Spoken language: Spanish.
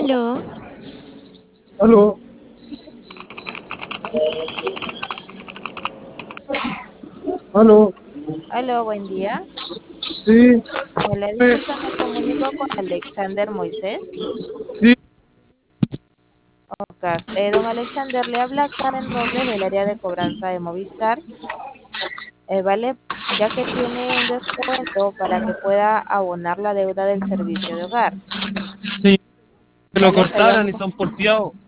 Aló, Aló, aló, aló, buen día. sí, Hola, disculpa, me comunico con Alexander Moisés. sí, Ok, don Alexander, le habla Karen Robles del área de cobranza de Movistar. Vale, ya que tiene un descuento para que pueda abonar la deuda del servicio de hogar. sí, que lo Vale, cortaran y sabíamos, son porfiados.